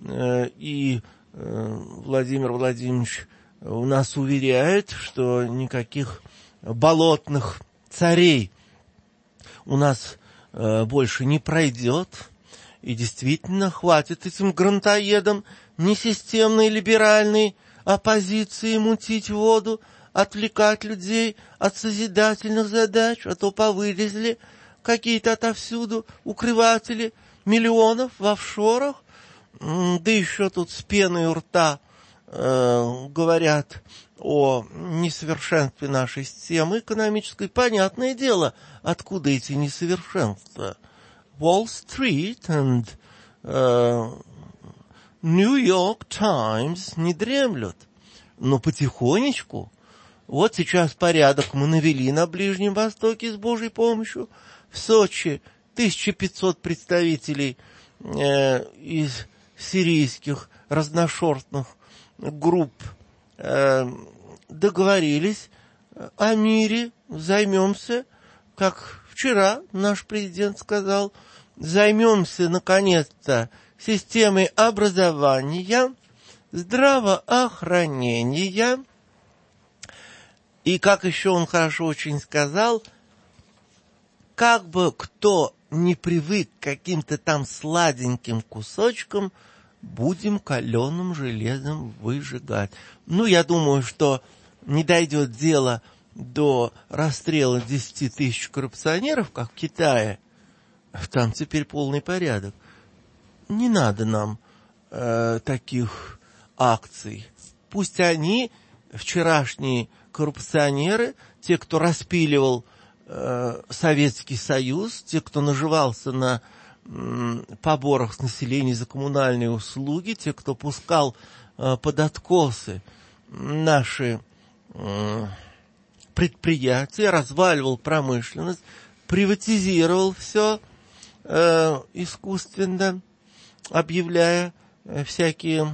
И Владимир Владимирович у нас уверяет, что никаких болотных царей у нас больше не пройдет. И действительно, хватит этим грантоедам несистемной либеральной оппозиции мутить воду, отвлекать людей от созидательных задач, а то повылезли какие-то отовсюду укрыватели миллионов в офшорах, да еще тут с пеной у рта э, говорят о несовершенстве нашей системы экономической. Понятное дело, откуда эти несовершенства. Wall Street and э, New York Times не дремлют, но потихонечку. Вот сейчас порядок мы навели на Ближнем Востоке с Божьей помощью. В Сочи тысяча пятьсот представителей э, из сирийских разношерстных групп э, договорились о мире. Займемся, как вчера наш президент сказал, займемся наконец-то системой образования, здравоохранения. И, как еще он хорошо очень сказал, как бы кто не привык к каким-то там сладеньким кусочкам, будем каленым железом выжигать. Ну, я думаю, что не дойдет дело до расстрела десяти тысяч коррупционеров, как в Китае. Там теперь полный порядок. Не надо нам э, таких акций. Пусть они, вчерашние коррупционеры, те, кто распиливал э, Советский Союз, те, кто наживался на э, поборах с населения за коммунальные услуги, те, кто пускал э, под откосы наши э, предприятия, разваливал промышленность, приватизировал все э, искусственно, объявляя э, всякие,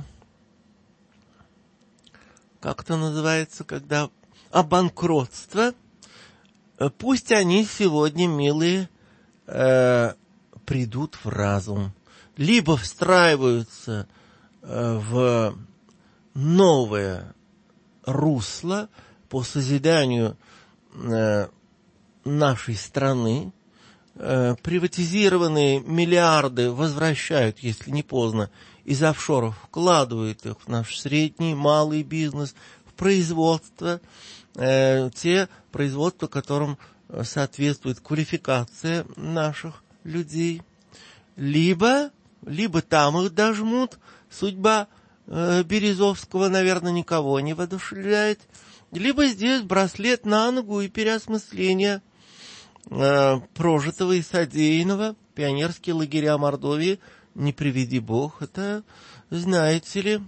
как это называется, когда обанкротство. Пусть они сегодня, милые, э, придут в разум, либо встраиваются э, в новое русло по созиданию э, нашей страны. Э, приватизированные миллиарды возвращают, если не поздно, из офшоров, вкладывают их в наш средний, малый бизнес, в производство, э, те производства, которым соответствует квалификация наших людей. Либо, либо там их дожмут, судьба э, Березовского, наверное, никого не воодушевляет, либо здесь браслет на ногу и переосмысление э, прожитого и содеянного, пионерские лагеря Мордовии, не приведи бог, это, знаете ли,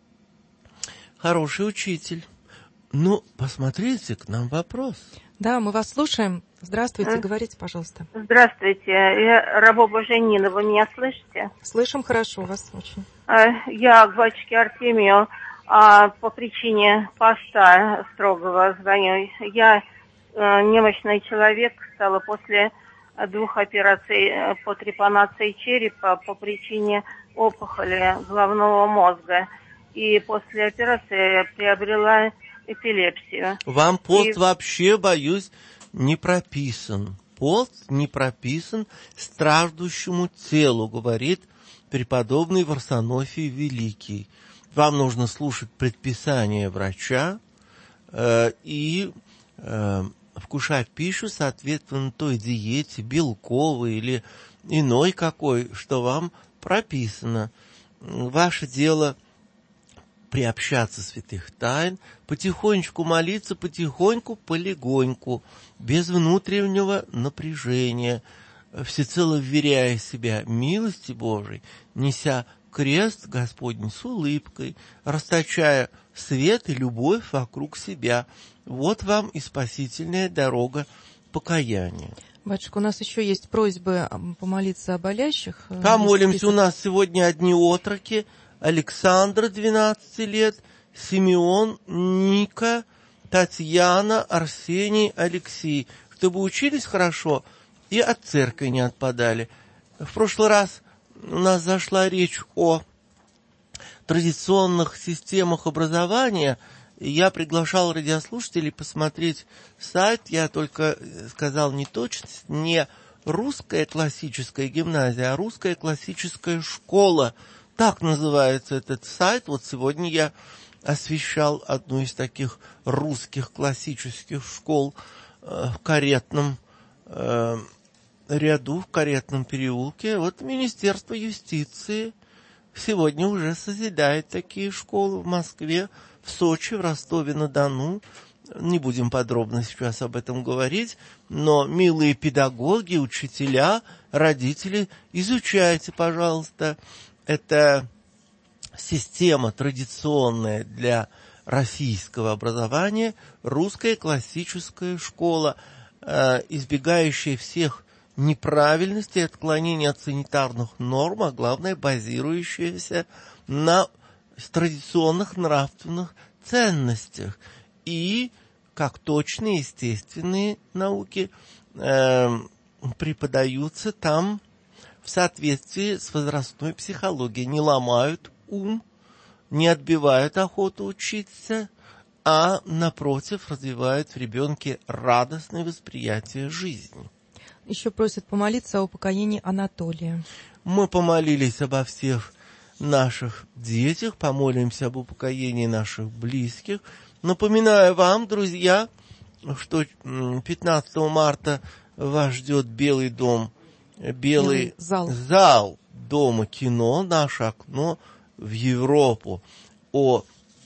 хороший учитель. Ну, посмотрите, к нам вопрос. Да, мы вас слушаем. Здравствуйте, а? Говорите, пожалуйста. Здравствуйте, я Раба Божия Нина, вы меня слышите? Слышим хорошо, вас очень. Я к батюшке Артемию по причине поста строгого звоню. Я немощный человек, стала после двух операций по трепанации черепа по причине опухоли головного мозга. И после операции я приобрела эпилепсию. Вам пост И... вообще, боюсь, не прописан. Пост не прописан страждущему телу, говорит преподобный Варсонофий Великий. Вам нужно слушать предписание врача э, и э, вкушать пищу соответственно той диете, белковой или иной какой, что вам прописано. Ваше дело приобщаться святых тайн, потихонечку молиться, потихоньку, полегоньку, без внутреннего напряжения, всецело вверяя себя милости Божией, неся крест Господень с улыбкой, расточая свет и любовь вокруг себя. Вот вам и спасительная дорога покаяния. Батюшка, у нас еще есть просьбы помолиться о болящих. Помолимся, у нас сегодня одни отроки. Александр, двенадцать лет, Симеон, Ника, Татьяна, Арсений, Алексей. Чтобы учились хорошо и от церкви не отпадали. В прошлый раз у нас зашла речь о традиционных системах образования. Я приглашал радиослушателей посмотреть сайт. Я только сказал неточность. Не русская классическая гимназия, а русская классическая школа. Так называется этот сайт. Вот сегодня я освещал одну из таких русских классических школ э, в Каретном э, ряду, в Каретном переулке. Вот Министерство юстиции сегодня уже созидает такие школы в Москве, в Сочи, в Ростове-на-Дону. Не будем подробно сейчас об этом говорить, но, милые педагоги, учителя, родители, изучайте, пожалуйста. Это система традиционная для российского образования, русская классическая школа, э, избегающая всех неправильностей, отклонений от санитарных норм, а главное, базирующаяся на традиционных нравственных ценностях. И, как точные естественные науки, э, преподаются там в соответствии с возрастной психологией. Не ломают ум, не отбивают охоту учиться, а, напротив, развивают в ребенке радостное восприятие жизни. Еще просят помолиться о упокоении Анатолия. Мы помолились обо всех наших детях, помолимся об упокоении наших близких. Напоминаю вам, друзья, что пятнадцатого марта вас ждет Белый дом, Белый, Белый зал. зал Дома кино, наше окно в Европу, о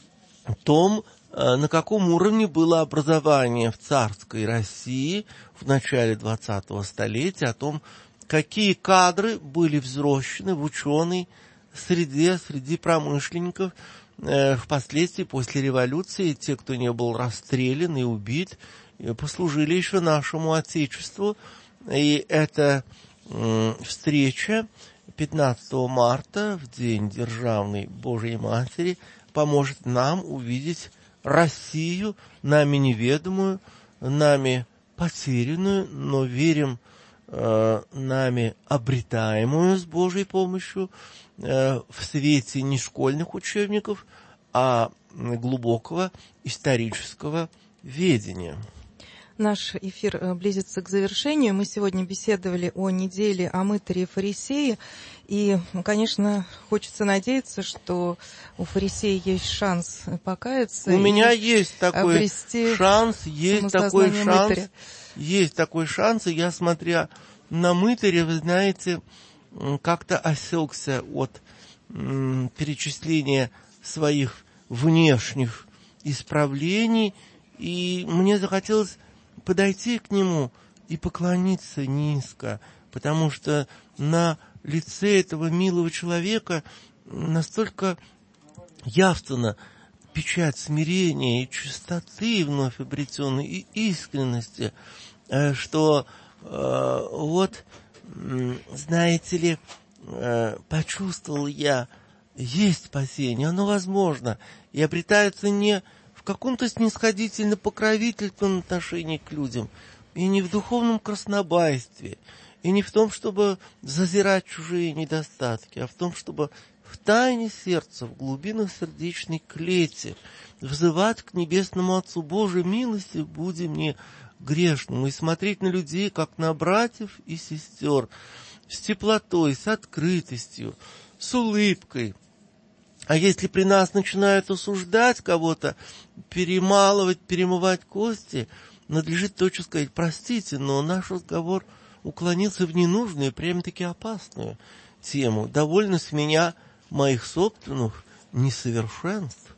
том, на каком уровне было образование в царской России в начале двадцатого столетия, о том, какие кадры были взращены в ученой среде, среди промышленников, э, впоследствии после революции. Те, кто не был расстрелян и убит, послужили еще нашему Отечеству. И эта э, встреча пятнадцатого марта, в день Державной Божией Матери, поможет нам увидеть Россию, нами неведомую, нами потерянную, но верим, э, нами обретаемую с Божьей помощью э, в свете не школьных учебников, а глубокого исторического ведения. Наш эфир близится к завершению. Мы сегодня беседовали о неделе о мытаре и фарисее. И, конечно, хочется надеяться, что у фарисея есть шанс покаяться. У меня есть такой шанс, есть такой шанс, мытаря. есть такой шанс. И я, смотря на мытаря, вы знаете, как-то осекся от м, перечисления своих внешних исправлений. И мне захотелось подойти к нему и поклониться низко, потому что на лице этого милого человека настолько явственно печать смирения и чистоты вновь обретенной, и искренности, что э, вот, знаете ли, э, почувствовал я, есть спасение, оно возможно, и обретается не в каком-то снисходительно-покровительственном отношении к людям, и не в духовном краснобайстве, и не в том, чтобы зазирать чужие недостатки, а в том, чтобы в тайне сердца, в глубинах сердечной клети взывать к небесному Отцу: Боже, милости буди мне грешному, и смотреть на людей, как на братьев и сестер, с теплотой, с открытостью, с улыбкой. А если при нас начинают осуждать кого-то, перемалывать, перемывать кости, надлежит точно сказать: простите, но наш разговор уклонился в ненужную, прямо-таки опасную тему. Довольно с меня моих собственных несовершенств.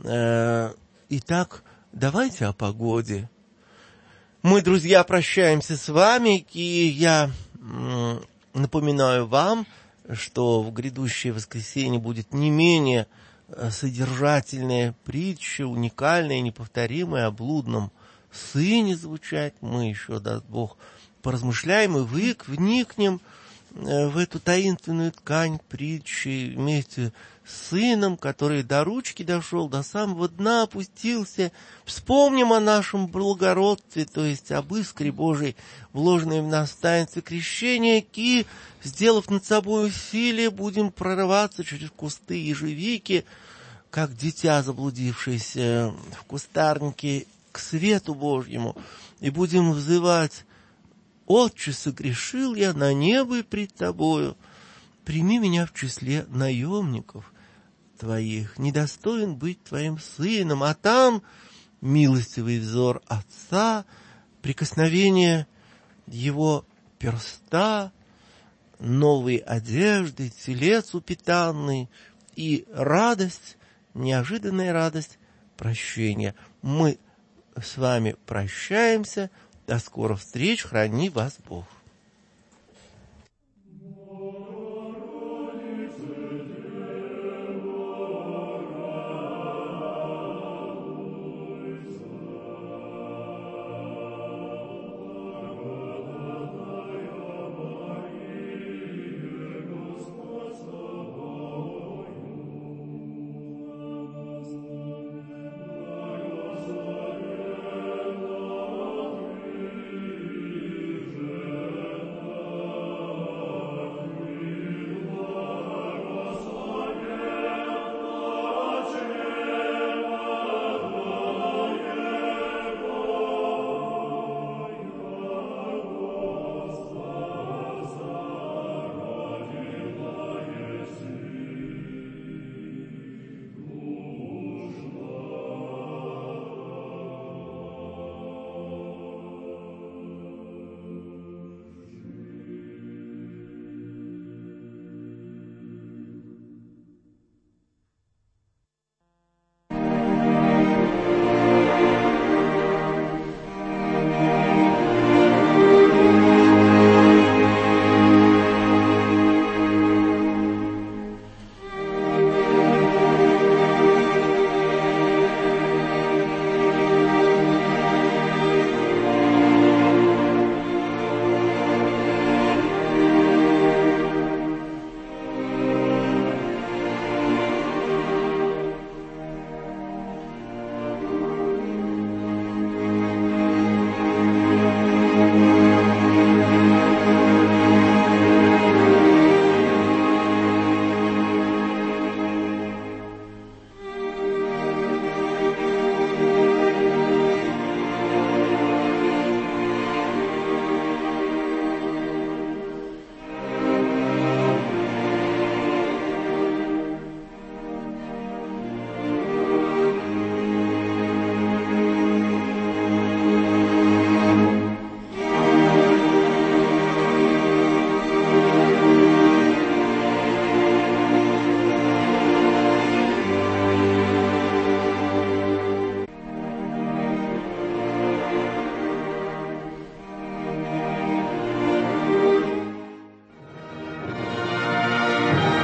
Итак, давайте о погоде. Мы, друзья, прощаемся с вами, и я напоминаю вам, что в грядущее воскресенье будет не менее содержательная притча, уникальная, неповторимая, о блудном сыне звучать. Мы еще, даст Бог, поразмышляем и вык, вникнем в эту таинственную ткань притчи вместе с сыном, который до ручки дошел, до самого дна опустился. Вспомним о нашем благородстве, то есть об искре Божией, вложенной в нас таинство крещения, и, сделав над собой усилие, будем прорываться через кусты ежевики, как дитя, заблудившееся в кустарнике, к свету Божьему, и будем взывать: Отче, согрешил я на небо и пред Тобою, прими меня в числе наемников Твоих, недостоин быть Твоим сыном. А там милостивый взор Отца, прикосновение Его перста, новые одежды, телец упитанный и радость, неожиданная радость прощения. Мы с вами прощаемся. До скорых встреч. Храни вас Бог.